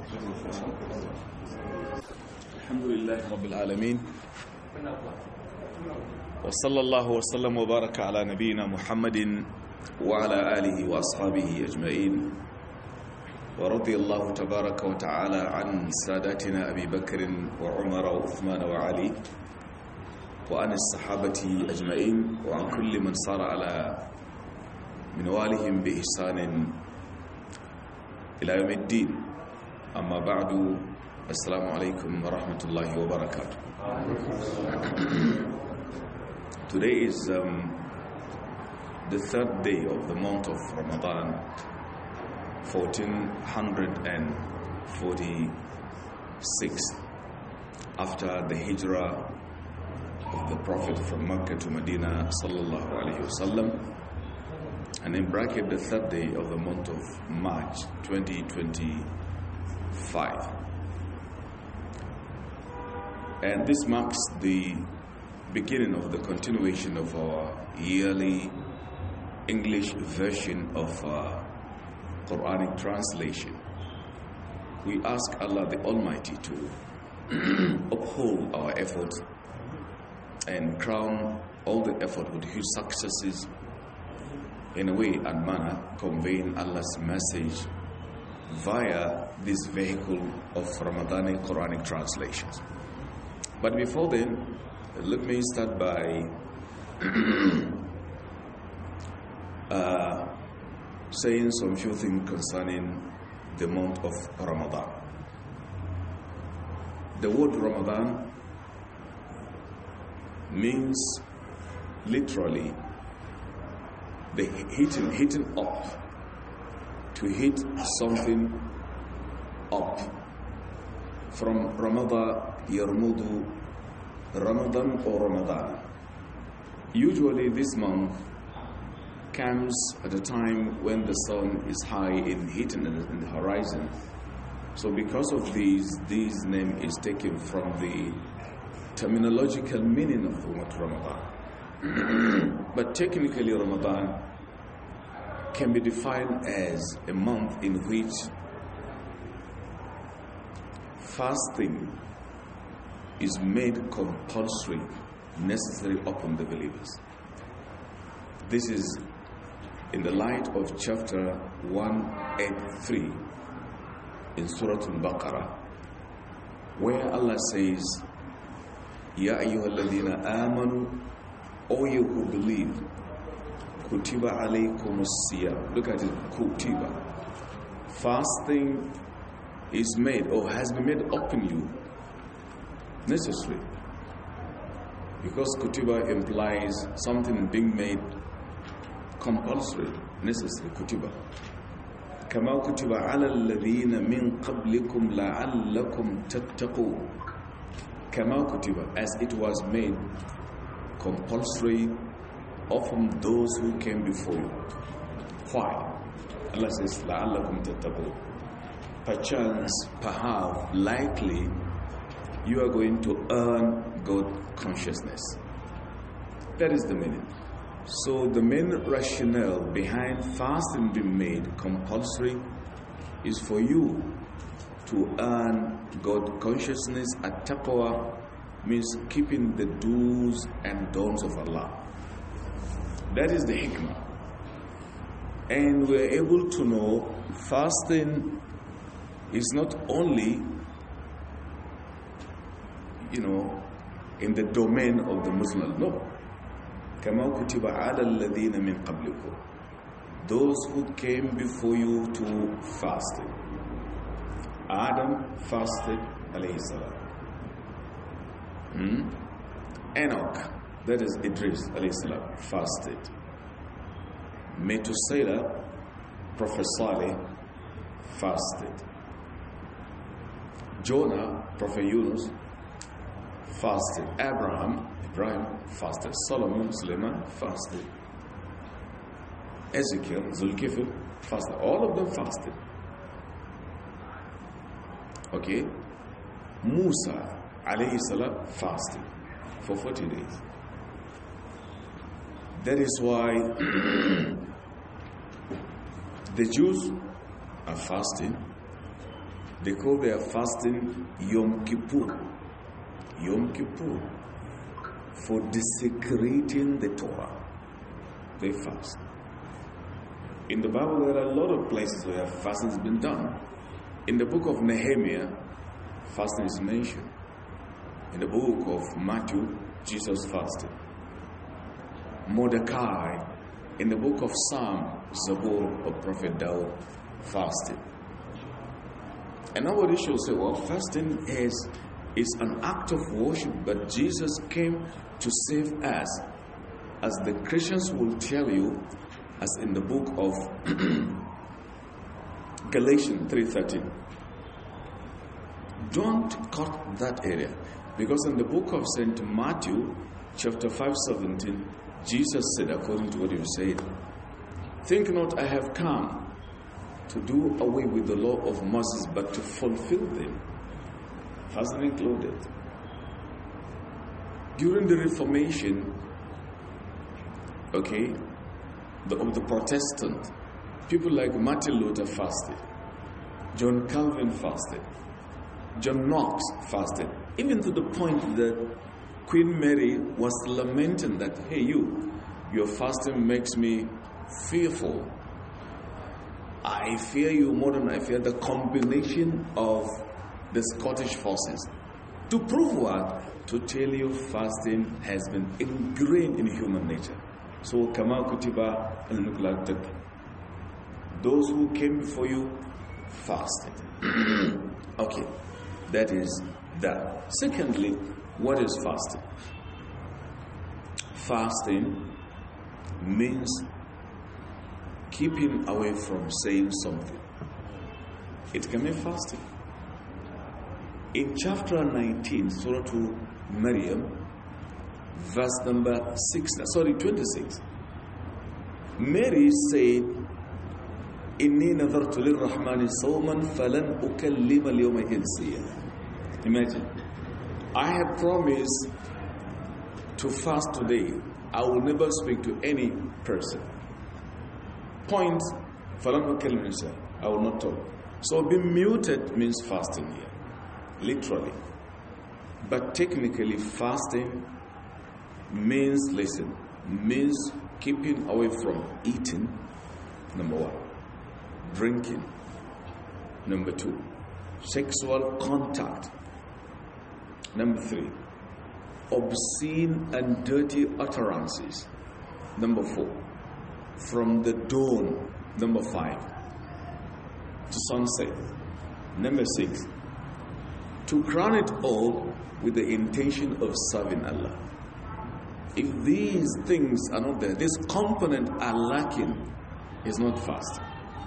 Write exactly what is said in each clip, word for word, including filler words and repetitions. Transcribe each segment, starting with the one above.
الحمد لله رب العالمين وصلى الله وسلم وبارك على نبينا محمد وعلى آله وأصحابه أجمعين ورضي الله تبارك وتعالى عن ساداتنا أبي بكر وعمر وعثمان وعلي وعن الصحابة أجمعين وعن كل من صار على منوالهم بإحسان إلى يوم الدين. أما بعد، السلام عليكم ورحمة الله وبركاته. Today is um, the third day of the month of Ramadan, fourteen forty-six, after the hijrah of the Prophet from Mecca to Medina sallallahu alayhi wasallam, and in bracket the third day of the month of March twenty twenty-five. And this marks the beginning of the continuation of our yearly English version of uh, Quranic translation. We ask Allah the Almighty to uphold our efforts and crown all the effort with huge successes in a way and manner conveying Allah's message via this vehicle of Ramadani Quranic translations. But before then, let me start by uh, saying some few things concerning the month of Ramadan. The word Ramadan means literally the hitting, hitting up, to hit something up. From Ramadan, Yarmudu, Ramadan or Ramadan. Usually this month comes at a time when the sun is high in heat in the horizon. So because of these, this name is taken from the terminological meaning of the word Ramadan. But technically Ramadan can be defined as a month in which fasting is made compulsory, necessary upon the believers. This is in the light of chapter one eighty-three in Surah Al-Baqarah, where Allah says, Ya ayyuhalladhina amanu, O you who believe, kutiba alaykumus siyam. Look at it, kutiba. Fasting is made or has been made upon you, necessary, because kutiba implies something being made compulsory, necessary. Kutiba kama kutiba ala alladhina min qablikum la'allakum tattaqun. Kama kutiba, as it was made compulsory upon those who came before you. Why? Allah says la'allakum tattaqun. Perchance, perhaps, likely, you are going to earn God consciousness. That is the meaning. So the main rationale behind fasting being made compulsory is for you to earn God consciousness. At-taqwa means keeping the do's and don'ts of Allah. That is the hikmah. And we are able to know fasting is not only, you know, in the domain of the Muslim. No. كَمَا كُتِبَ عَلَى الَّذِينَ مِنْ قَبْلِكُمْ. Those who came before you to fasting. Adam fasted, alayhi salam. Hmm? Enoch, that is Idris, alayhi salam, fasted. Methuselah, Prophet Saleh, fasted. Jonah, Prophet Yunus, fasted. Abraham, Ibrahim, fasted. Solomon, Suleiman, fasted. Ezekiel, Zulkifl, fasted. All of them fasted. Okay? Musa, alayhi salam, fasted for forty days. That is why the Jews are fasting. They call their fasting Yom Kippur. Yom Kippur. For desecrating the Torah. They fast. In the Bible, there are a lot of places where fasting has been done. In the book of Nehemiah, fasting is mentioned. In the book of Matthew, Jesus fasted. Mordecai, in the book of Psalm, Zabur of Prophet Daud, fasted. And nobody should say, well, fasting is, is an act of worship, but Jesus came to save us. As the Christians will tell you, as in the book of Galatians three thirteen. Don't cut that area. Because in the book of Saint Matthew, chapter five seventeen, Jesus said, according to what you said, think not I have come to do away with the law of Moses, but to fulfill them. Fasting included. During the Reformation, okay, the, of the Protestant, people like Martin Luther fasted, John Calvin fasted, John Knox fasted, even to the point that Queen Mary was lamenting that, hey, you, your fasting makes me fearful. I fear you more than I fear the combination of the Scottish forces. To prove what? To tell you fasting has been ingrained in human nature. So, kama kutiba al-nuklak. Those who came before you fasted. Okay, that is that. Secondly, what is fasting? Fasting means keeping away from saying something. It can be fasting. In chapter nineteen, Surah to Maryam, verse number six, sorry, twenty-six, Mary said, Inni nadartu lirrahmani sawman falan ukallima al-yawma insiya. Imagine, I have promised to fast today. I will never speak to any person. Point, falan ukallima insiya. I will not talk. So being muted means fasting here, literally. But technically, fasting means, listen, means keeping away from eating, number one. Drinking, number two. Sexual contact, number three. Obscene and dirty utterances, number four. From the dawn, number five, to sunset, number six. To crown it all with the intention of serving Allah. If these things are not there, this component are lacking, is not fasting.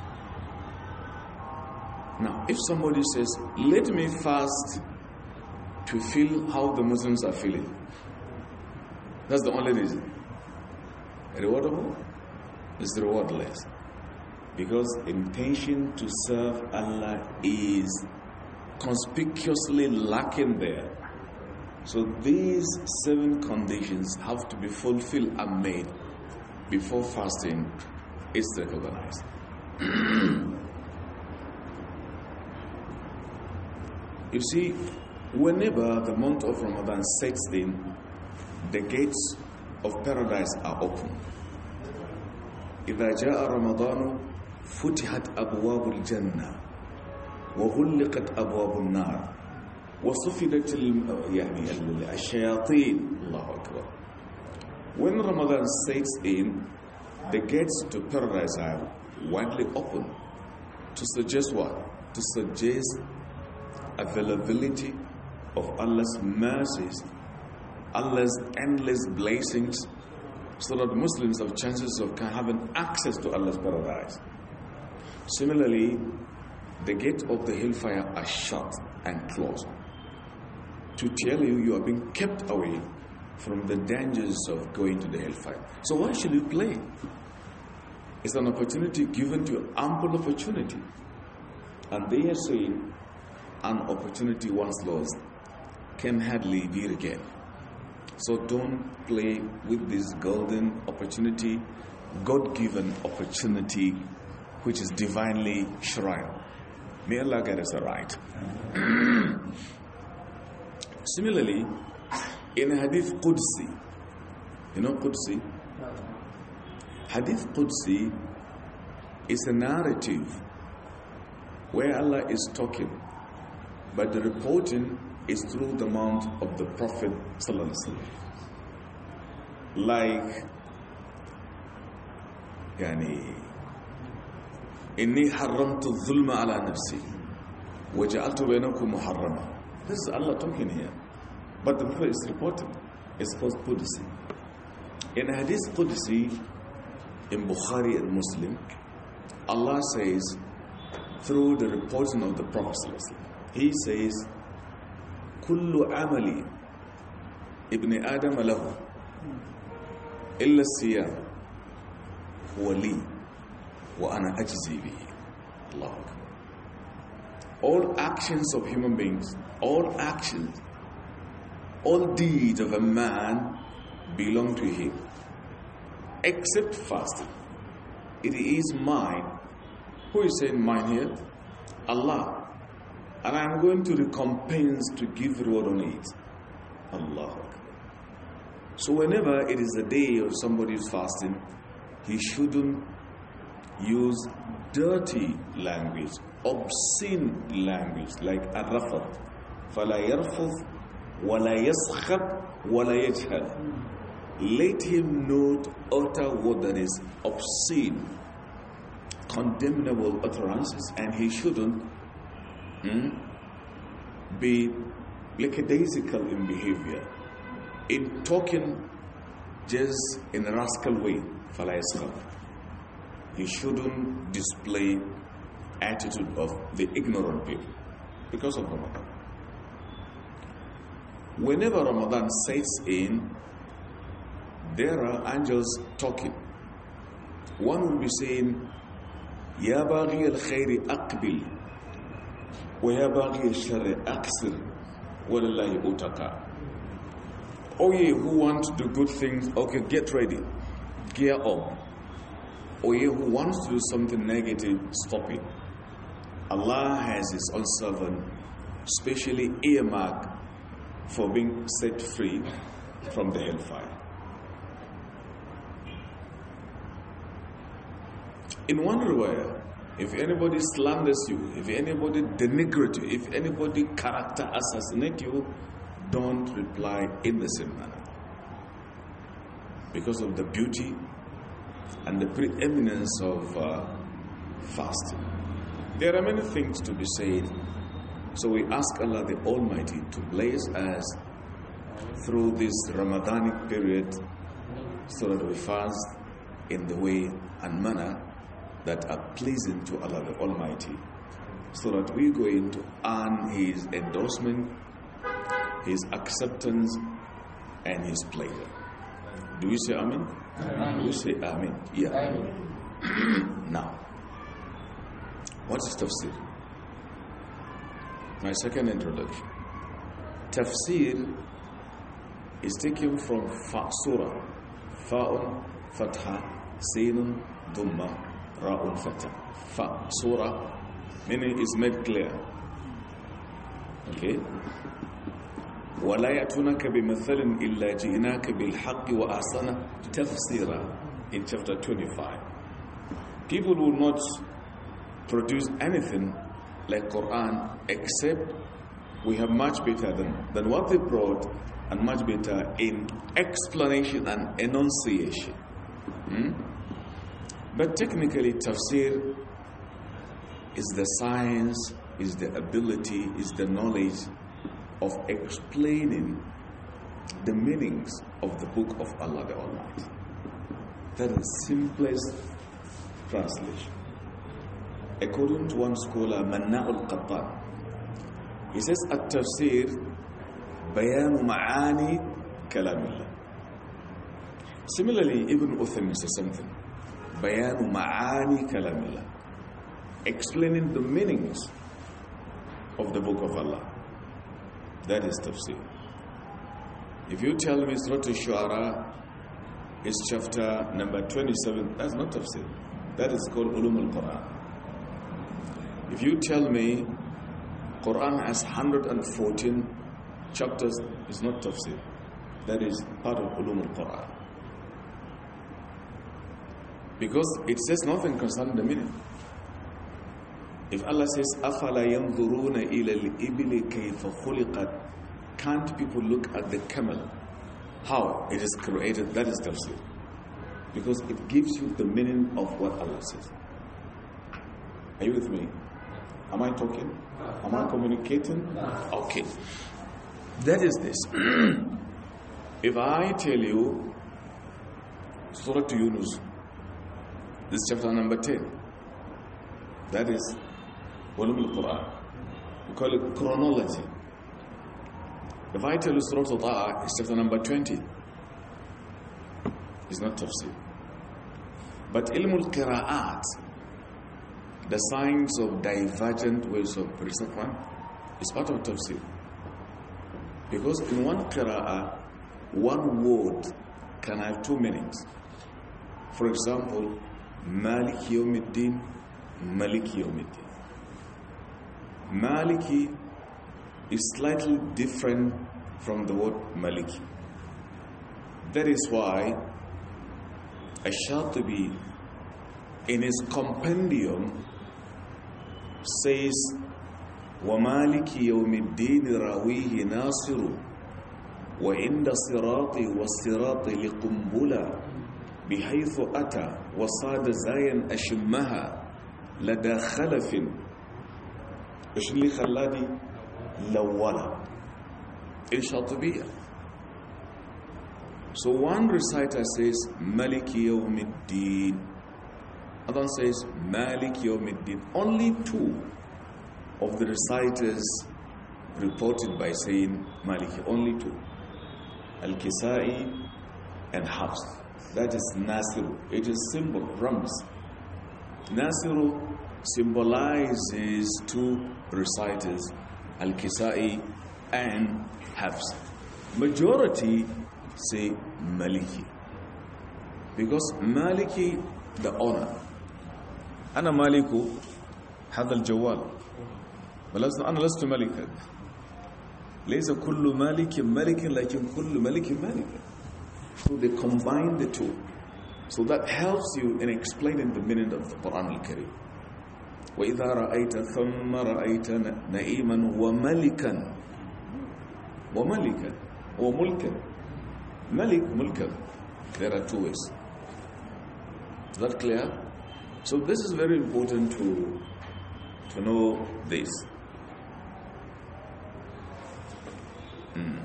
Now, if somebody says, let me fast to feel how the Muslims are feeling, that's the only reason. Rewardable? It's rewardless. Because intention to serve Allah is conspicuously lacking there. So these seven conditions have to be fulfilled and made before fasting is recognized. You see, whenever the month of Ramadan sets in, the gates of paradise are open. إذا جاء رمضان فتحت أبواب الجنة وغلقت أبواب النار وصفدت يعني الشياطين. الله أكبر. When Ramadan sets in, the gates to paradise are widely open. To suggest what? To suggest availability of Allah's mercies, Allah's endless blessings, so that Muslims have chances of having access to Allah's paradise. Similarly, the gates of the hellfire are shut and closed to tell you you are being kept away from the dangers of going to the hellfire. So why should you play? It's an opportunity given to you, ample opportunity. And they are saying, an opportunity once lost can hardly be regained. So don't play with this golden opportunity, God-given opportunity, which is divinely shrined. May Allah get us right. Similarly, in Hadith Qudsi, you know Qudsi? Hadith Qudsi is a narrative where Allah is talking, but the reporting is through the mouth of the Prophet Sallallahu Alaihi Wasallam. Like, يعني إني حرمت الظلم على نفسي وجعلت بينكم محرما. This is Allah talking here, but the Prophet is reporting. It's called Qudsi. In Hadith Qudsi, in Bukhari and Muslim, Allah says, through the reporting of the Prophet, He says, كل عملي ابن آدم له إلا الصيام هو لي وأنا أجزي به. Allah Akbar. All actions of human beings, all actions, all deeds of a man belong to him, except fasting. It is mine. Who is saying mine here? Allah. And I am going to recompense, to give reward on it. Allah. So whenever it is the day of somebody's fasting, he shouldn't use dirty language, obscene language, like الرفض. فلا يرفض ولا يسخط ولا يجهل. Let him not utter what that is obscene, condemnable utterances, and he shouldn't hmm, be lackadaisical in behavior, in talking just in a rascal way. فلا يسخط. He shouldn't display attitude of the ignorant people because of Ramadan. Whenever Ramadan sets in, there are angels talking. One will be saying, Ya baghi al-khayri aqbil, wa ya baghi al-sharri aqsir, walillahi utaka. Oh ye who want to do good things, okay, get ready, gear up. Oh ye who wants to do something negative, stop it. Allah has His own servant specially earmarked for being set free from the hellfire. In one riwayah, if anybody slanders you, if anybody denigrates you, if anybody character assassinates you, don't reply in the same manner. Because of the beauty and the preeminence of uh, fasting. There are many things to be said. So we ask Allah the Almighty to bless us through this Ramadanic period so that we fast in the way and manner that are pleasing to Allah the Almighty, so that we go in to earn His endorsement, His acceptance, and His pleasure. Do we say Amen? Amen. Do we say Amen? Yeah. Amen. Now, what is tafsir? My second introduction. Tafsir is taken from fa surah, fa'un, fatha, sinun, dhumma, ra'un, fatha. Fa surah, meaning is made clear. Okay? وَلَا يَأْتُونَكَ بِمَثَلٍ إِلَّا جِئْنَاكَ بِالْحَقِّ وَأَحْسَنَ تَفْسِيرًا in chapter twenty-five. People will not produce anything like Quran except we have much better than, than what they brought, and much better in explanation and enunciation. Hmm? But technically tafsir is the science, is the ability, is the knowledge of explaining the meanings of the book of Allah the Almighty. That is the simplest translation. According to one scholar, Manna'ul Qattan, he says, At-tafsir bayanu ma'ani kalamillah. Similarly, Ibn Uthaymin says something. Bayanu ma'ani kalamillah. Explaining the meanings of the book of Allah. That is tafsir. If you tell me Surah Al-Shu'ara is chapter number twenty-seven, that's not tafsir. That is called Ulum al-Quran. If you tell me Quran has one hundred fourteen chapters, it's not tafsir. That is part of ulum al-Quran. Because it says nothing concerning the meaning. If Allah says, أَفَلَا يَنْظُرُونَ إِلَى الْإِبِلِ كَيْفَ خُلِقَتْ, can't people look at the camel? How it is created? That is tafsir. Because it gives you the meaning of what Allah says. Are you with me? Am I talking? Am I communicating? Okay. That is this. If I tell you Surah to Yunus, this is chapter number ten. That is Ulum al-Quran. We call it chronology. If I tell you Surah Al-Ta'a, it's chapter number twenty. It's not tafsir. But Ilm al-Qira'at, the science of divergent ways of reading Quran, is part of tafsir. Because in one qira'ah, one word can have two meanings. For example, Maliki Yawmiddin, Maliki Yawmiddin. Maliki is slightly different from the word Maliki. That is why Ash-Shatibi in his compendium says, وَمَالِكِ يَوْمِ الدِّينِ رَوِيهِ نَاصِرُ وَعِنْدَ الصِّرَاطِ وَالصِّرَاطِ لِقُنْبُلَ بحيث أتى وصاد زايا أشمها لدى خلف إيش اللي خلاني لولا الشاطبية. So one reciter says Maliki Yawmiddin, other says Maliki Yawmiddin. Only two of the reciters reported by saying Maliki, only two, Al-Kisai and Hafs. That is Nasiru. It is symbol, rams. Nasiru symbolizes two reciters, Al-Kisai and Hafs. Majority say Maliki. Because Maliki, the honor. أنا مالك هذا الجوال. بل أنا لست ملكا. ليس كل مالك ملك لكن كل ملك مالك. So they combine the two. So that helps you in explaining the meaning of the Quran al-Karim. وَإِذَا رَأَيْتَ ثَمَّ رَأَيْتَ نَئِيمًا وَمَلِكًا وَمَلِكًا وَمُلْكًا. Malik, Mulkan. There are two ways. Is that clear? So this is very important to, to know this. Mm.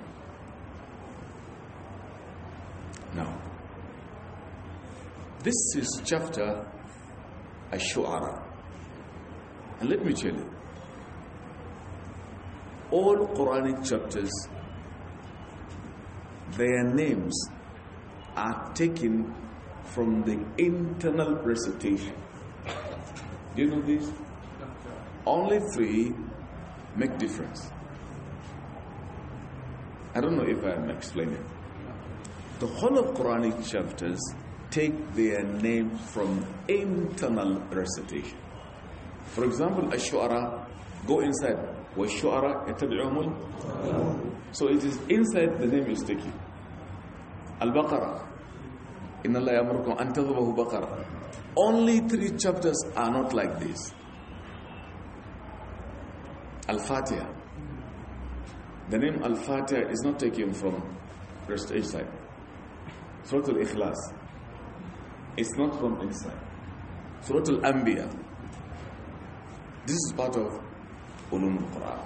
Now, this is chapter Ash-Shu'ara. And let me tell you, all Quranic chapters, their names are taken from the internal recitation. Do you know this? Only three make difference. I don't know if I am explaining. The whole of Quranic chapters take their name from internal recitation. For example, Ash-Shu'ara, go inside. وَالشُّعَرَا يَتَبِعُهُمُ. So it is inside the name is taken. Al-Baqarah. Inna Allah ya'murukum an tadhbahu baqarah. Only three chapters are not like this. Al-Fatiha. The name Al-Fatiha is not taken from rest inside. Surah Al-Ikhlas. It's not from inside. Surah Al-Anbiya. This is part of Ulum al-Quran.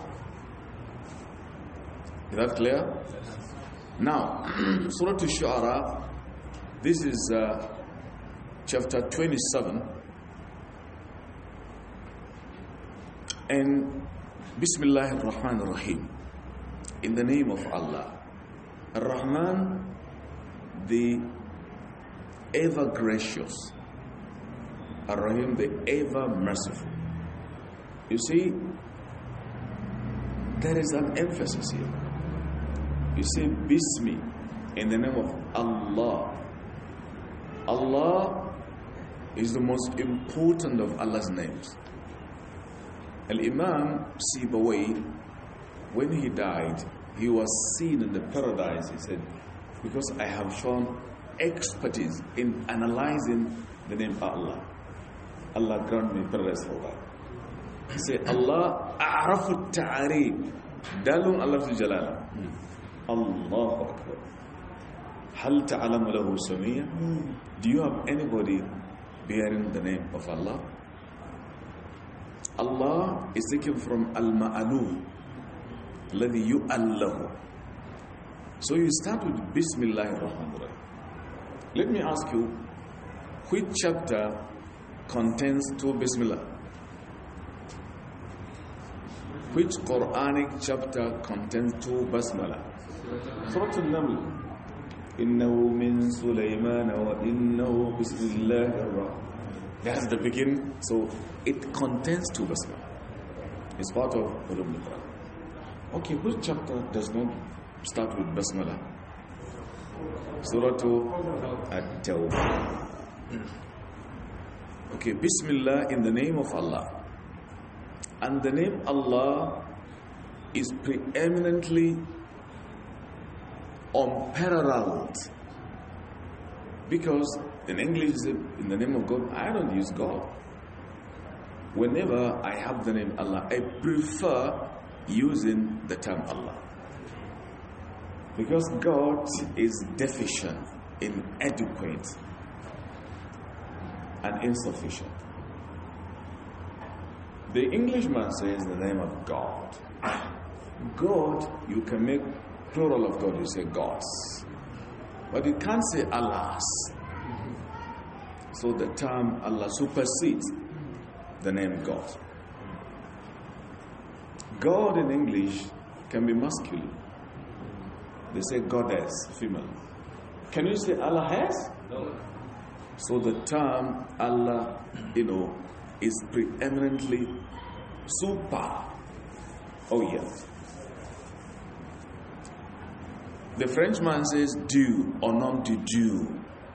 Is that clear? Now, Surah Al-Shu'ara, this is uh, chapter twenty-seven. And Bismillah ar-Rahman ar-Rahim. In the name of Allah. Ar-Rahman, the ever gracious. Ar-Rahim, the ever merciful. You see, there is an emphasis here. You say Bismi in the name of Allah. Allah is the most important of Allah's names. Al-Imam Sibawayh, when he died, he was seen in the paradise, he said, because I have shown expertise in analyzing the name of Allah. Allah grant me paradise for that. He said, Allah a'rafu ta'arib. Dalun Allah fi jalala. Allahu Akbar. Hal ta'alamu lahu samiyya? Do you have anybody bearing the name of Allah? Allah is taken from al-ma'alu, alladhi yu'allahu. So you start with Bismillahir Rahmanir Rahim. Let me ask you, which chapter contains two Bismillah? Which Quranic chapter contains two Basmala? Surah Al-Naml. Innahu min Sulaiman wa innahu Bismillahir Rahman. That's the beginning. So it contains two Basmala. It's part of Ulum al-Quran. Okay, which chapter does not start with Basmala? Surah At-Tawbah. Okay, Bismillah, in the name of Allah. And the name Allah is preeminently unparalleled. Because in English, in the name of God, I don't use God. Whenever I have the name Allah, I prefer using the term Allah. Because God is deficient, inadequate, and insufficient. The Englishman says the name of God. God, you can make plural of God, you say gods. But you can't say Allahs. So the term Allah supersedes the name God. God in English can be masculine. They say goddess, female. Can you say Allah has? No. So the term Allah, you know, is preeminently super. Oh yes. The Frenchman says Dieu, au nom de Dieu.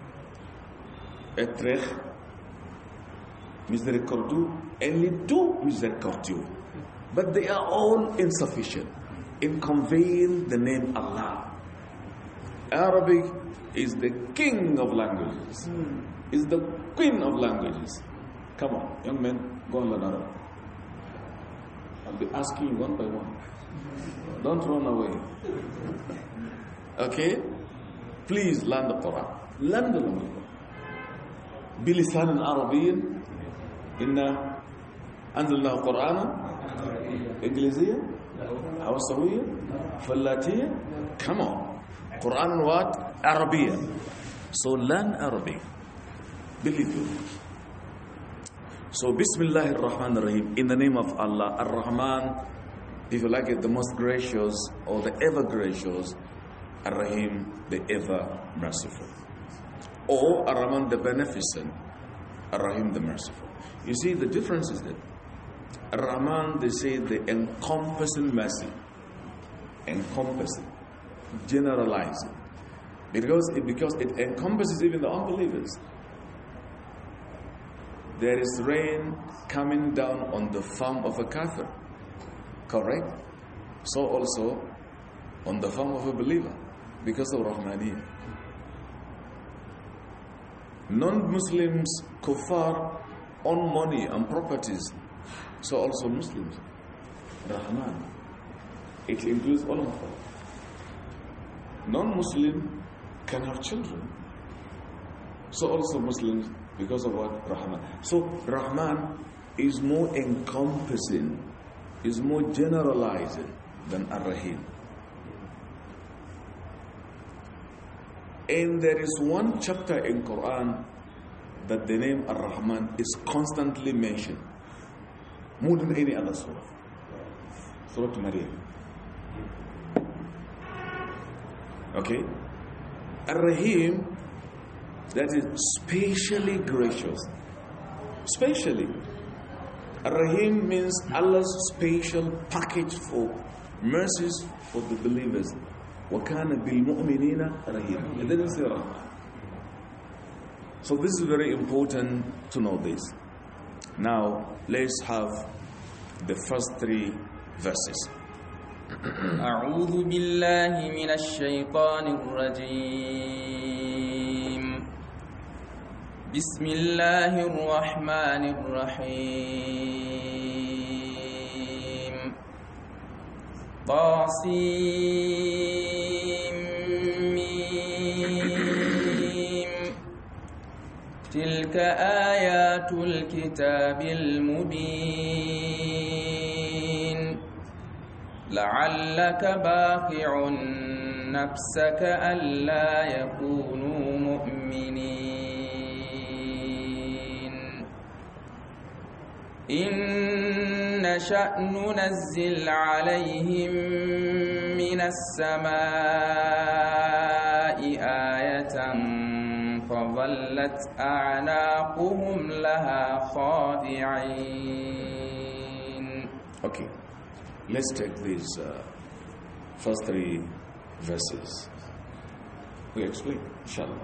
Être miséricordieux, and les deux miséricordieux. But they are all insufficient in conveying the name Allah. Arabic is the king of languages. Mm. Is the queen of languages. Come on, young men, go and learn Arabic. I'll be asking you one by one. Don't run away. Okay? Please learn the Quran. Learn the language. بلسان عربي إنا أنزلنا قرآنا إنجليزية حوصوية فلاتية. Come on. Quran what? Arabic. So learn Arabic. Believe you. So Bismillahir Rahmanir Rahim, in the name of Allah, Ar-Rahman, if you like it, the most gracious or the ever gracious, Ar-Rahim, the ever merciful. Or Ar-Rahman, the beneficent, Ar-Rahim, the merciful. You see, the difference is that Ar-Rahman, they say the encompassing mercy, encompassing, generalizing, because it, because it encompasses even the unbelievers. There is rain coming down on the farm of a kafir, correct? So also on the farm of a believer, because of Rahmaniyya. Non-Muslims, kuffar, own money and properties, so also Muslims. Rahman, it includes all of them. Non-Muslim can have children, so also Muslims, because of what? Rahman. So Rahman is more encompassing, is more generalizing than Ar-Rahim. And there is one chapter in Quran that the name Ar-Rahman is constantly mentioned, more than any other surah. Surah Maryam. Okay? Ar-Rahim, that is spatially gracious. Spatially. Ar-Rahim means Allah's spatial package for mercies for the believers. وَكَانَ بِالْمُؤْمِنِينَ رَحِيمًا. It didn't say Rahman. So this is very important to know this. Now, let's have the first three verses. أعوذ بالله من الشيطان الرجيم بسم الله الرحمن الرحيم طاسيم ميم تلك آيات الكتاب المبين لعلك باخع نفسك ألا يكونوا مؤمنين إن نشأ ننزل عليهم من السماء آية فظلت أعناقهم لها خاضعين. Okay, let's take these uh, first three verses. We explain, inshallah.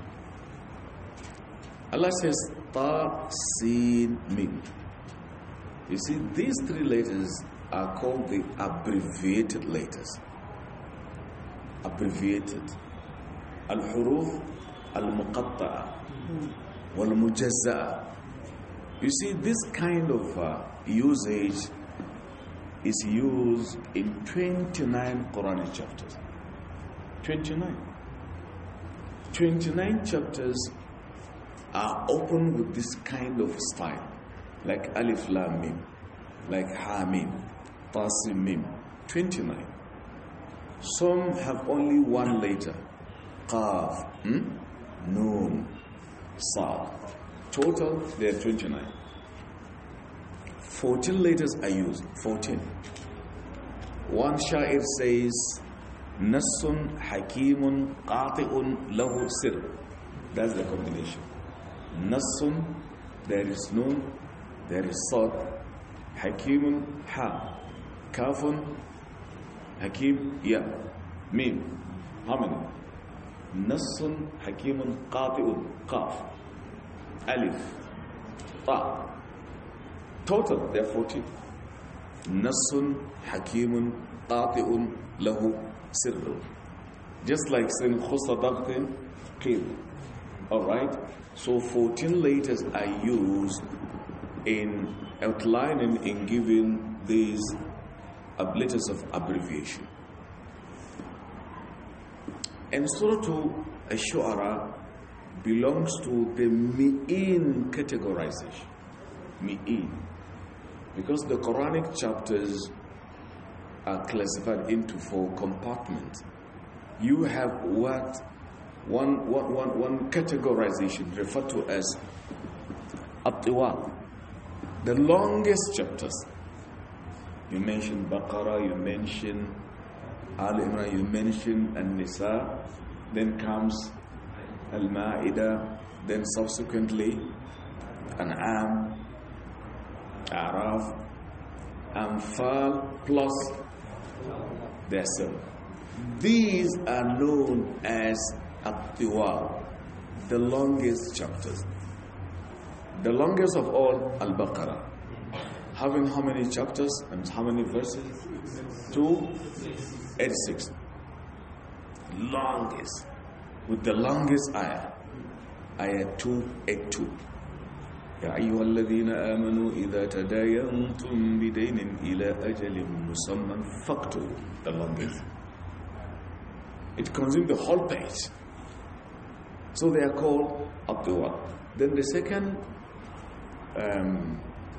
Allah says, Ta, Sin, Mim. You see, these three letters are called the abbreviated letters. Abbreviated. Al-Huruf, Al-Muqatta'a, Wal-Mujazza'a. You see, this kind of uh, usage is used in twenty-nine Quranic chapters. twenty-nine. twenty-nine chapters are opened with this kind of style, like Alif Lam Mim, like Ha Mim, Tasim Mim. twenty-nine. Some have only one letter, Qaf, hmm? Noon, Sad. Total, there are twenty-nine. fourteen letters are used. fourteen. One Sha'ir says, Nassun Hakimun Qati'un Lahu Sir. That's the combination. Nassun, there is Noon, there is Sad. Hakimun, Ha. Kafun, Hakim, Ya. Mim. How many? Nassun Hakimun Qati'un, Qaf. Alif, Ta. Total, there are fourteen. Nassun Hakimun Qati'un Lahu Sirru. Just like saying Khusadaqtin Qil. Alright? So fourteen letters are used in outlining, in giving these letters of abbreviation. And Surah Ash-Shu'ara belongs to the Mi'in categorization. Mi'in. Because the Quranic chapters are classified into four compartments. You have what one, one, one, one categorization referred to as At-Tiwal, the longest chapters. You mentioned Baqarah, you mentioned Al-Imran, you mentioned An-Nisa, then comes Al-Ma'idah, then subsequently An'am, A'raf, Anfal, plus their seven. These are known as At-Tiwal, the longest chapters. The longest of all, Al-Baqarah. Having how many chapters and how many verses? two eighty-six. Longest. With the longest ayah. Ayah two eighty-two. يا أيها الذين آمنوا إذا تداينتم بدين إلى أجل مسمى فاكتبوا. The longest. It consumes the whole page. So they are called At-Tiwal. Then the second um,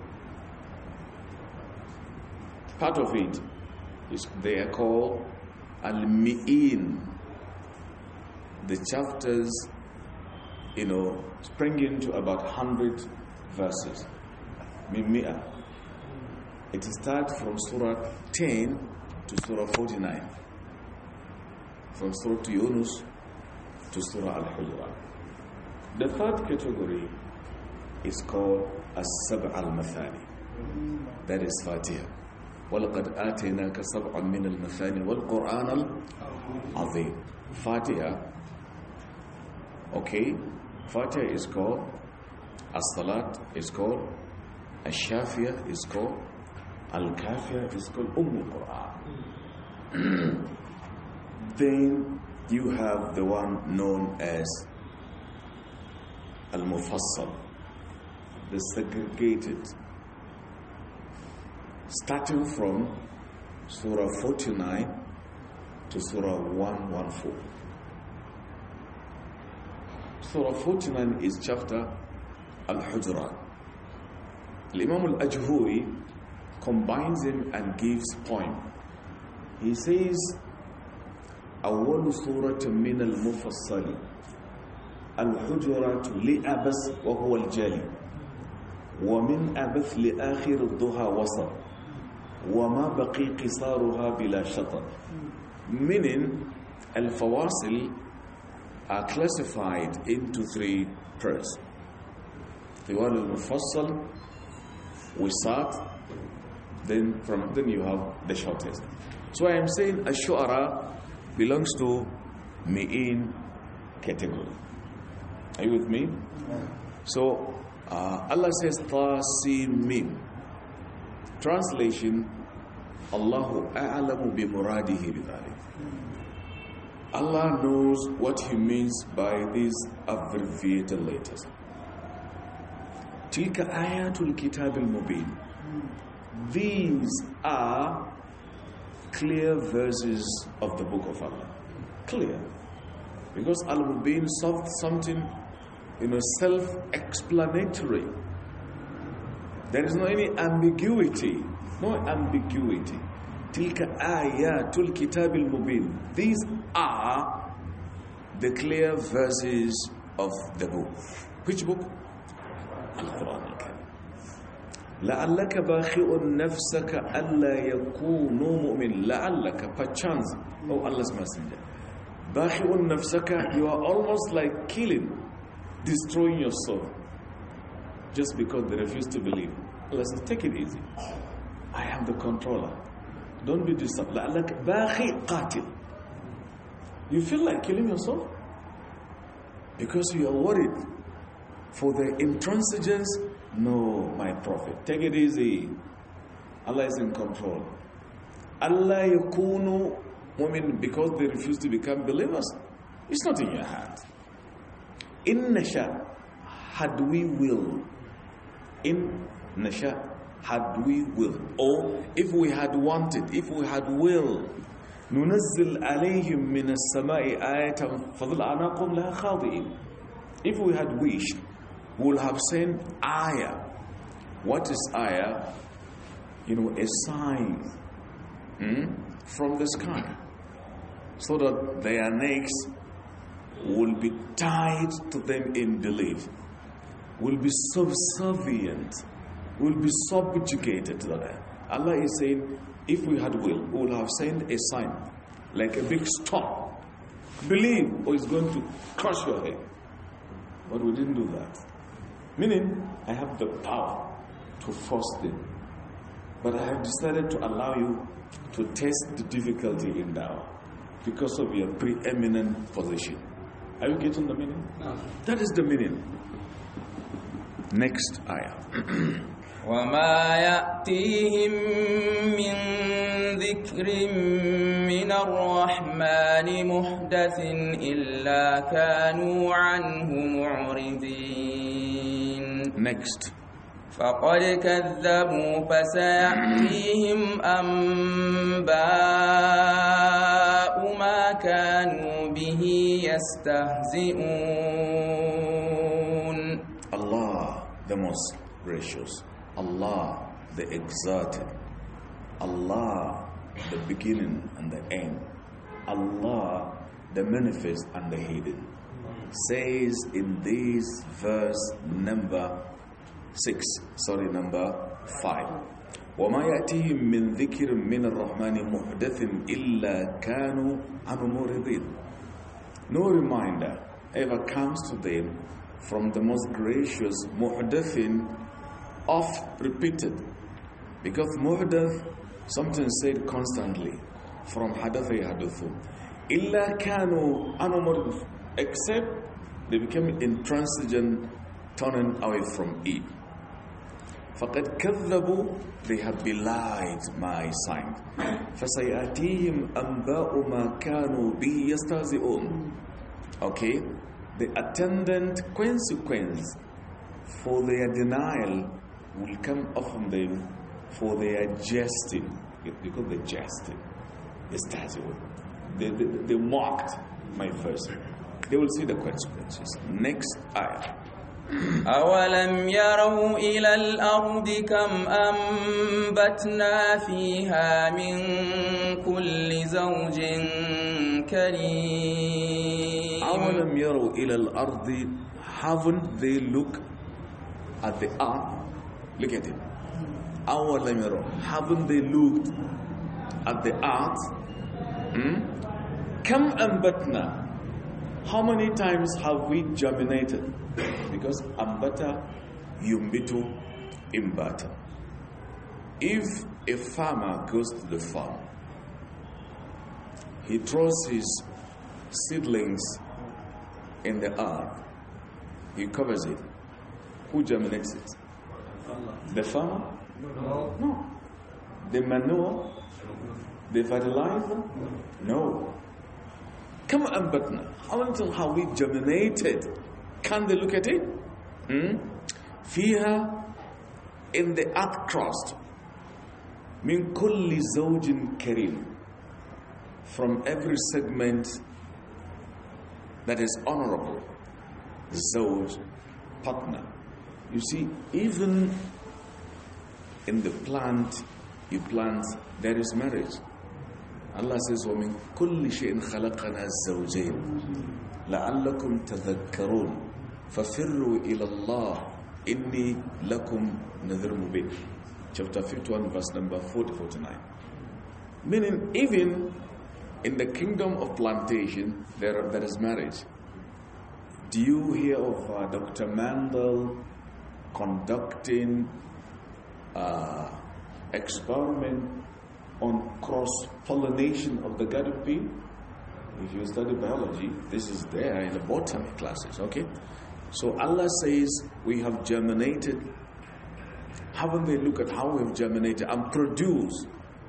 part of it is they are called Al-Mi'in. The chapters, you know, spring into about one hundred verses. Mimmi'ah. It starts from Surah ten to Surah forty-nine. From Surah to Yunus to Surah Al-Hujurat. The third category is called As-Sab' al-Mathani. That is Fatiha. وَلَقَدْ آتَيْنَاكَ سَبْعًا مِنَ الْمَثَانِ وَالْقُرْآنَ الْعَظِيمِ. Fatiha. Okay. Fatiha is called As-Salat, is called Ash-Shafiyah, is called Al-Kafiyah is called Umm al-Quran. Then you have the one known as Al-Mufassal, the segregated, starting from Surah forty-nine to Surah one fourteen. Surah forty-nine is chapter Al-Hujurat. Imam Al-Ajhuri combines them and gives point. He says, أول سورة من المفصل الحجرات لأبس وهو الجالي ومن أبث لآخر الضحى وصل وما بقي قصارها بلا شطر. Meaning, Al-Fawasil are classified into three parts. The one Al-Mufassal, Wisat, then from then you have the shortest. So I am saying Ash-Shu'ara belongs to Mi'in category. Are you with me? Yeah. So uh, Allah says Ta-Sim-Mim. Translation, Allahu a'lamu bi muradihi bidhalik. Allah knows what He means by these abbreviated letters. Tilka ayatul kitab al-mubin. These are clear verses of the book of Allah. Clear. Because al-mubin solved something, you know, self-explanatory. There is no any ambiguity. No ambiguity. Tilka ayatul kitab al-mubin. These are the clear verses of the book. Which book? Al-Quran al-Karim. لَعَلَّكَ بَاخِئٌ نَفْسَكَ أَلَّا يَكُونُوا مُؤْمِنٍ لَعَلَّكَ perchance, oh Allah's Messenger. بَاخِئٌ نَفْسَكَ, you are almost like killing, destroying your soul. Just because they refuse to believe. Allah says, take it easy. I am the controller. Don't be disturbed. لَعَلَّكَ بَاخِئ قَاتِلٍ. You feel like killing yourself? Because you are worried for the intransigence. No, my prophet, take it easy. Allah is in control. Allah yakunu mu'min, because they refuse to become believers. It's not in your hand. In nasha, had we will. In nasha, had we will. Or if we had wanted, if we had will. نُنَزِّلْ عَلَيْهِمْ مِنَ السَّمَاءِ آيَةً فَظِلْ أَنَاقُمْ لَهَا خَاضِئِينَ. If we had wished, we will have sent ayah. What is ayah? You know, a sign hmm, from the sky, so that their necks will be tied to them in belief, will be subservient, will be subjugated to them. Allah is saying, if we had will, we will have sent a sign, like a big storm. Believe, or it's going to crush your head. But we didn't do that. Meaning, I have the power to force them. But I have decided to allow you to test the difficulty in dawah because of your preeminent position. Are you getting the meaning? No. That is the meaning. Next ayah. وَمَا يَأْتِيهِم مِّن ذِكْرٍ مِّنَ الرَّحْمَنِ مُحْدَثٍ إِلَّا كَانُوا عَنْهُ مُعْرِضِينَ. Next. فَقَدْ كَذَّبُوا فَسَيَأْتِيهِمْ أَنبَاءُ مَا كَانُوا بِهِ يَسْتَهْزِئُونَ. Allah, the most gracious. Allah, the exalted. Allah, the beginning and the end. Allah, the manifest and the hidden. Says in this verse number six, sorry, number five. وَمَا يَأْتِهِمْ مِنْ ذِكِرٍ مِّنَ الرَّحْمَنِ مُحْدَثٍ إِلَّا كَانُوا عَنْهُ مُعْرِضِينَ. No reminder ever comes to them from the most gracious, muhdathin, oft repeated. Because muhdath, something said constantly, from hadatha yahduthu. Illa kanu anumur, except they became intransigent, turning away from it. فَقَدْ كَذَّبُوا They have belied my sign. فَسَيَأْتِيهِمْ أَنْبَاءُ مَا كَانُوا بِهِ يَسْتَهْزِئُونَ Okay, the attendant consequence for their denial will come upon them for their jesting. Because they jested. يَسْتَهْزِئُونَ They, they, they mocked my verse. They will see the consequences. Next ayah. أَوَلَمْ يَرَوْا إِلَى الْأَرْضِ كَمْ أَنبَتْنَا فِيهَا مِنْ كُلِّ زَوْجٍ كَرِيمٍ أَوَلَمْ يَرَوْا إِلَى الْأَرْضِ Haven't they looked at the earth? Look at it. أَوَلَمْ يَرَوْا Haven't they looked at the earth? Hmm? كَمْ أَنبَتْنَا How many times have we germinated? Because ambata yumbitu imbata. If a farmer goes to the farm, he throws his seedlings in the earth, he covers it. Who germinates it? The farmer? No. No. The manure? The fertilizer? No. Come ambatna. How until how we germinated? Can they look at it? Hmm? Fiha in the earth crust. Min kulli zawjin kareem. From every segment that is honorable. Zawj, partner. You see, even in the plant, you plant, there is marriage. Allah says, وَمِن كُلِّ شَيْءٍ خَلَقَنَا الزَّوْجَيْنِ لَعَلَّكُمْ تَذَكَّرُونَ فَفِرُّوا إِلَى اللَّهِ إِنِّي لَكُمْ نَذِرٌ مُبِينٌ Chapter fifty-one, verse number forty to forty-nine. Meaning, even in the kingdom of plantation, there, there is marriage. Do you hear of uh, Doctor Mandel conducting uh, experiment on cross-pollination of the garden bee? If you study biology, this is there in the botany classes, okay? So Allah says, we have germinated. Haven't they looked at how we have germinated and produced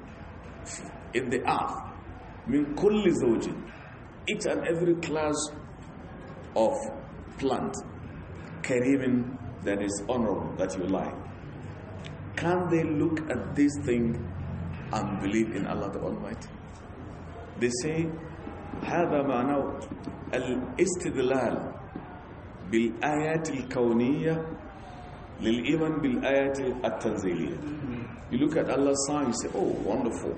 in the earth? Min kulli zawjin. Each and every class of plant, kareemin, that is honorable, that you like. Can they look at this thing and believe in Allah the Almighty? They say, هذا معناه الاستدلال بالآيات الكونية للإيمان بالآيات التنزيلية. You look at Allah's sign, you say, oh, wonderful.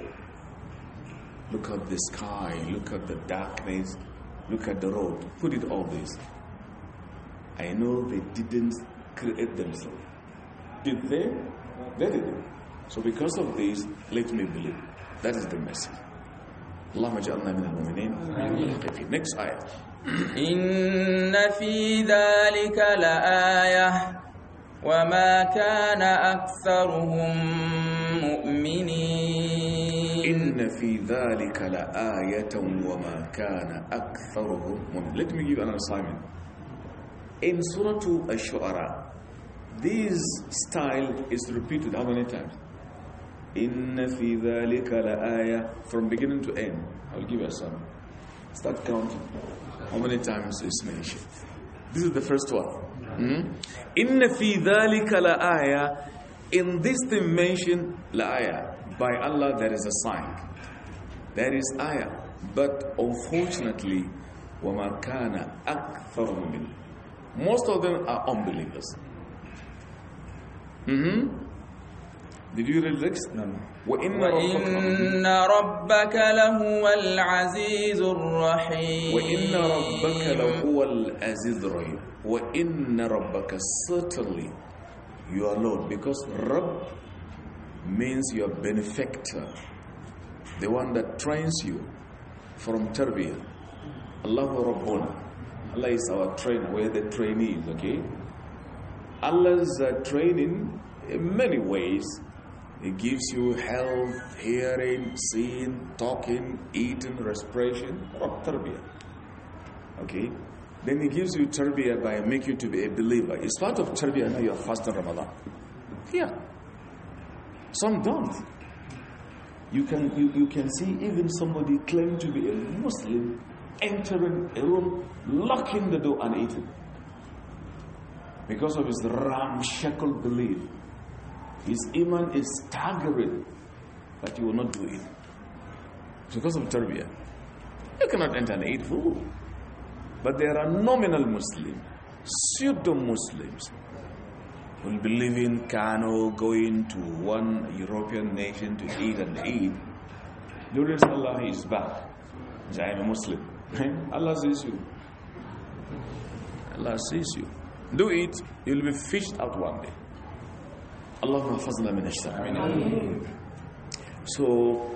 Look at the sky, look at the darkness, look at the road. Who did all this? I know they didn't create themselves. Did they? They didn't. So because of this, let me believe. That is the message. اللهم اجعلنا من المؤمنين. Next ayah. إن في ذلك لآية وما كان أكثرهم مؤمنين. إن في ذلك لآية وما كان أكثرهم مؤمنين. Let me give you an assignment. In Surah Ash-Shu'ara, this style is repeated how many times? Inna fi dhalika la-aya. From beginning to end. I'll give you a sum. Start counting. How many times is mentioned? This is the first one. Inna fi dhalika la-aya. In this dimension, la-aya. By Allah, there is a sign. There is ayah. But unfortunately, وَمَا كَانَ أَكْثَرُ مِنْ. Most of them are unbelievers. Mm-hmm. Did you read this? No. وَإِنَّ رَبَّكَ لَهُوَ الْعَزِيزُ الرَّحِيمُ. وَإِنَّ رَبَّكَ لَهُوَ الْعَزِيزُ الرَّحِيمُ. وَإِنَّ رَبَّكَ, certainly your Lord, because Rabb means your benefactor, the one that trains you from tarbiyah. Allahu Rabbuna. Allah is our trainer. We're the trainees, okay? Allah's uh, training in many ways. He gives you health, hearing, seeing, talking, eating, respiration, or tarbiyah. Okay? Then He gives you tarbiyah by making you to be a believer. It's part of tarbiyah now you are fasting Ramadan. Yeah. Some don't. You can you, you can see even somebody claim to be a Muslim entering a room, locking the door and eating. Because of his ramshackle belief. His iman is staggering, but he will not do it. Because of tarbiyah. You cannot enter and eat food. But there are nominal Muslims, pseudo-Muslims, who will be living Kano, going to one European nation to eat and eat. During Allah, he is back. I am a Muslim. Allah sees you. Allah sees you. Do it, you'll be fished out one day. Allahumma fazla min ashtar. So,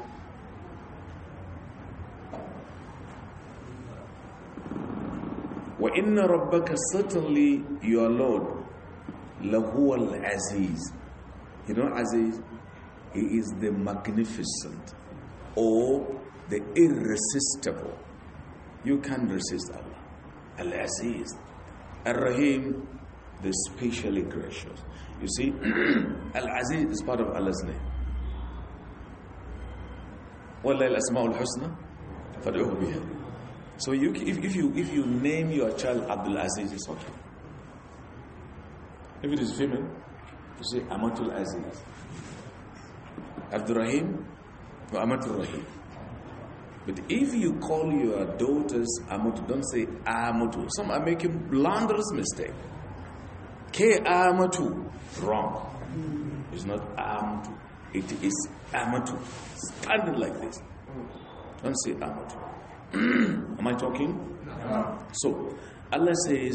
وَإِنَّ رَبَّكَ, certainly your Lord, لَهُوَ الْعَزِيزِ. You know Aziz? He is the magnificent or the irresistible. You can't resist Allah. Al-Aziz. Ar-Rahim, the specially gracious. You see, Al-Aziz is part of Allah's name. وَاللَّهِ الْأَسْمَاءُ الْحُسْنَى فَادْعُوهُ بِهَا. So you, if, if you if you name your child Abdul Aziz, it's okay. If it is female, you say Amatul Aziz. Abdul Rahim, or Amatul Rahim. But if you call your daughters Amatu, don't say Amatu. Some are making blunderous mistake. K Amatu, wrong. It's not Amatu. It is Amatu. Standing like this. Don't say Amatu. Am I talking? No. So, Allah says,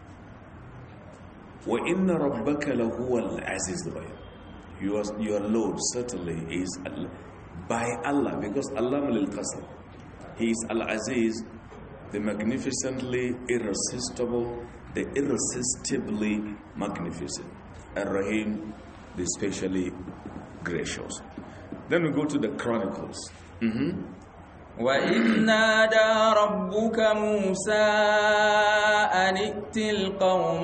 وَإِنَّ رَبَّكَ لَهُوَ الْعَزِيزُ الرَّحِيمُ. Your, your Lord certainly is Allah. By Allah, because Allah lil qasr. He is Al-Aziz, the magnificently irresistible, the irresistibly magnificent. Ar-Rahim, the specially gracious. Then we go to the Chronicles. Mm-hmm. وَإِذْ نَادَى رَبُّكَ مُوسَىٰ أَنِ ائْتِ الْقَوْمَ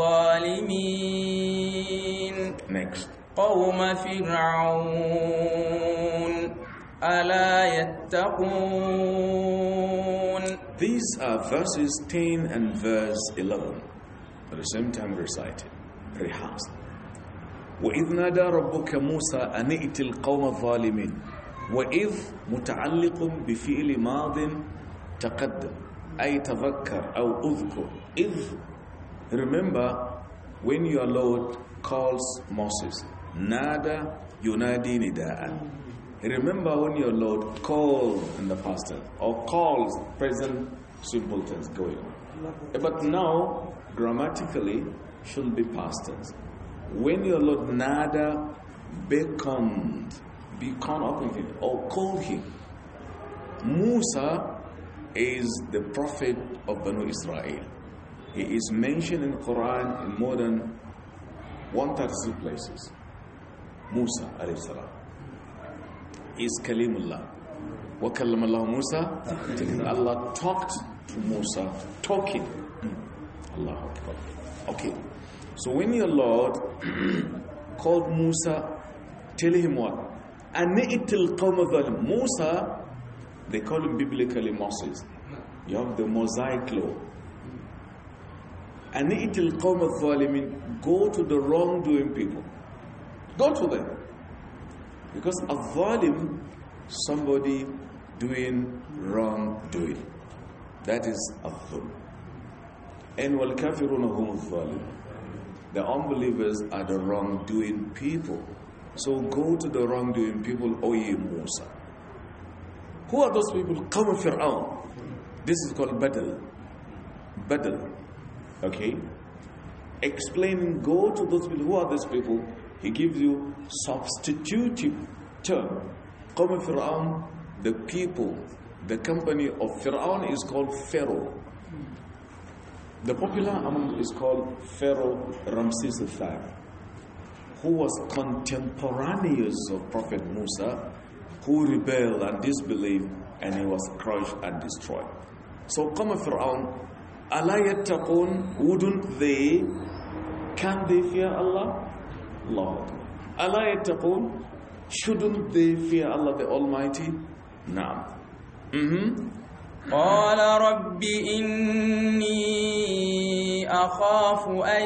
الظَّالِمِينَ. Next. قَوْمَ فِرْعَوْنَ أَلَا يَتَّقُونَ. These are verses ten and verse eleven. At the same time recited, rehearsed. وَإِذْ نَادَى رَبُّكَ مُوسَىٰ أَنِ ائْتِ الْقَوْمَ الظَّالِمِينَ. وَإِذْ متعلق بفعل ماض تقدم أي تذكر أو أذكر. إذ, remember when your Lord calls Moses, نادى ينادي نداء. Remember when your Lord called in the past tense or calls present simple tense going on. But now grammatically should be past tense. When your Lord nada beckoned, beckoned up with him or called him. Musa is the prophet of Banu Israel. He is mentioned in Quran in more than one hundred thirty-six places. Musa alayhi salam is Kalimullah. Wa kallama Allah Musa. Allah talked to Musa, talking. Allahu Akbar. Okay. So when your Lord called Musa, tell him what? Ani'til qawma dhalim. Musa, they call him biblically Moses. You have the Mosaic law. Ani'til qawma dhalimin. Go to the wrongdoing people. Go to them. Because a dhalim, somebody doing wrongdoing. That is a dhulm. And wal kafiruna hum dhalim. The unbelievers are the wrongdoing people. So go to the wrongdoing people, O ye Musa. Who are those people? Qawm Fir'aun. This is called Badal. Badal. Okay? Explaining, go to those people. Who are those people? He gives you substitutive term. Qawm Fir'aun, the people, the company of Fir'aun is called Pharaoh. The popular among is called Pharaoh Ramses the third, who was contemporaneous of Prophet Musa, who rebelled and disbelieved, and he was crushed and destroyed. So, Qawm Fir'aun, أَلَا يَتَّقُونَ. Wouldn't they, can they fear Allah? Allah. Allah yattaqun. Shouldn't they fear Allah the Almighty? Naam. Mm-hmm. قال رب إني أخاف أن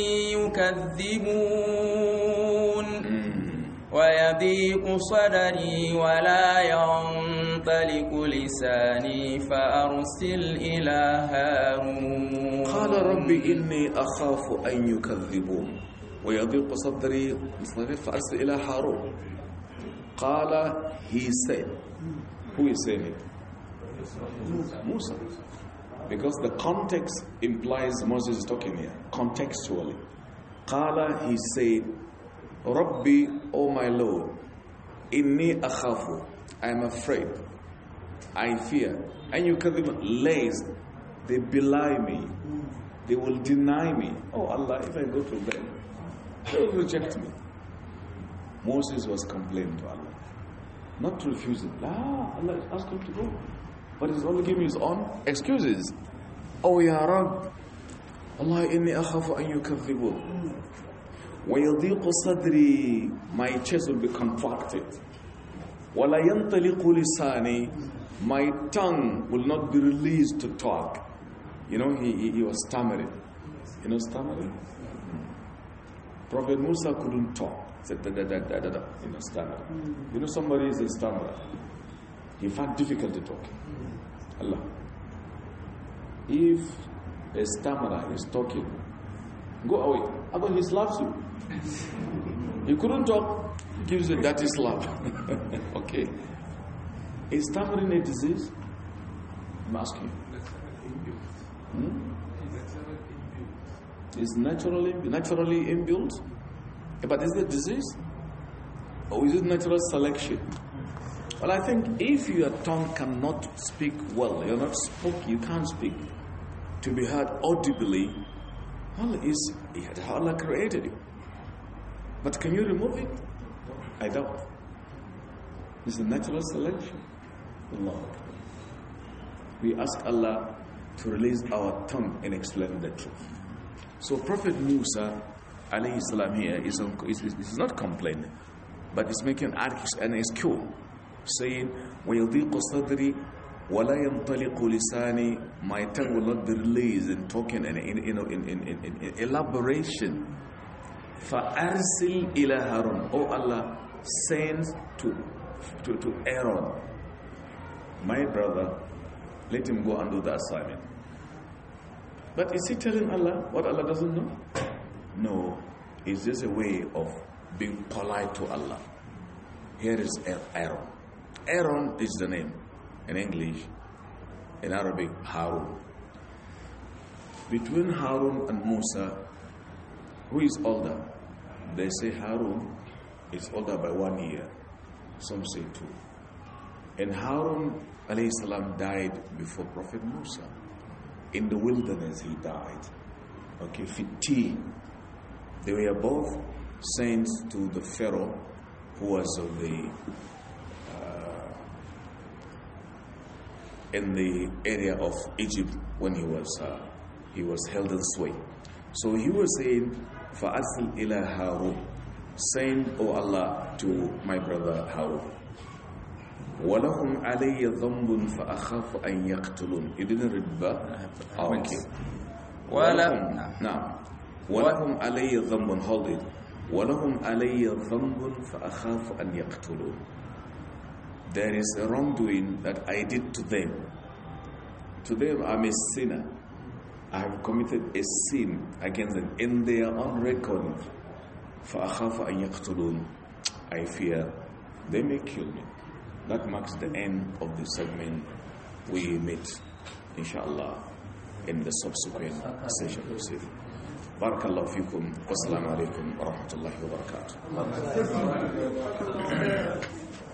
يكذبون ويضيق صدري ولا ينطلق لساني فأرسل إلى هارون قال رب إني أخاف أن يكذبون ويضيق صدري فأرسل إلى هارون. قال, he said. Who is saying it? Musa. Because the context implies Moses is talking here. Contextually. Qala, he said, Rabbi, O my Lord, inni akhafu, I am afraid, I fear. And you can lays, they belie me, they will deny me. Oh Allah, if I go to them, they will reject me. Moses was complaining to Allah, not to refuse it. Ah, Allah asked him to go. But he's only giving his own excuses. Oh ya Rabb, Allah inni akhafu an yukaththibun. Wa yadhiqu sadri, my chest will be contracted. Wa la yantaliqu lisani, my tongue will not be released to talk. You know, he, he, he was stammering. You know stammering? Prophet Musa couldn't talk. He said da da da da da da. You know, stammering. You know somebody is a stammerer. He found difficulty talking. Allah. If a stammerer is talking, go away. Otherwise he slaps you. He couldn't talk, gives a dirty slap. Okay. Is stammering a disease? I'm asking you. Hmm? Is naturally naturally inbuilt? But is it a disease? Or is it natural selection? Well, I think if your tongue cannot speak well, you're not spoke, you can't speak, to be heard audibly, well, is how Allah created you. But can you remove it? I doubt. It's a natural selection. Allah. We ask Allah to release our tongue and explain the truth. So Prophet Musa, alayhi salam, here is, is, is not complaining, but is making an excuse, saying, وَيَضِيقُ صَدْرِي وَلَا يَنْطَلِقُ لِسَانِي, my tongue will not be released in talking and in, in, in, in, in, in elaboration. فَأَرْسِلْ إِلَى هَارُونَ, oh Allah, send to, to, to Aaron, my brother, let him go and do the assignment. But is he telling Allah what Allah doesn't know? No, it's just a way of being polite to Allah. Here is Aaron. Aaron is the name in English, in Arabic, Harun. Between Harun and Musa, who is older? They say Harun is older by one year. Some say two. And Harun alayhi salam died before Prophet Musa. In the wilderness he died. Okay, fifteen. They were both sent to the Pharaoh, who was of the uh, in the area of Egypt when he was uh, he was held in sway. So he was saying, "Fa'asil ila Harun, send, O Allah, to my brother Harun. وَلَهُمْ عَلَيَّ ذَنْبٌ فَأَخَافُ أَنْ يَقْتُلُونَ." You didn't read that? Oh, okay. وَلَهُمْ Now, وَلَهُمْ عَلَيَّ ذَنْبٌ, hold it. وَلَهُمْ عَلَيَّ ذَنْبٌ فَأَخَافُ أَنْ يَقْتُلُونَ. There is a wrongdoing that I did to them. To them, I'm a sinner. I have committed a sin against them in their own record. فَأَخَافُ أَنْ يَقْتُلُونَ. I fear they may kill me. That marks the end of the segment. We meet, inshallah, in the subsequent session. Barakallahu fikum. Wassalamu alaikum wa rahmatullahi wa barakatuh.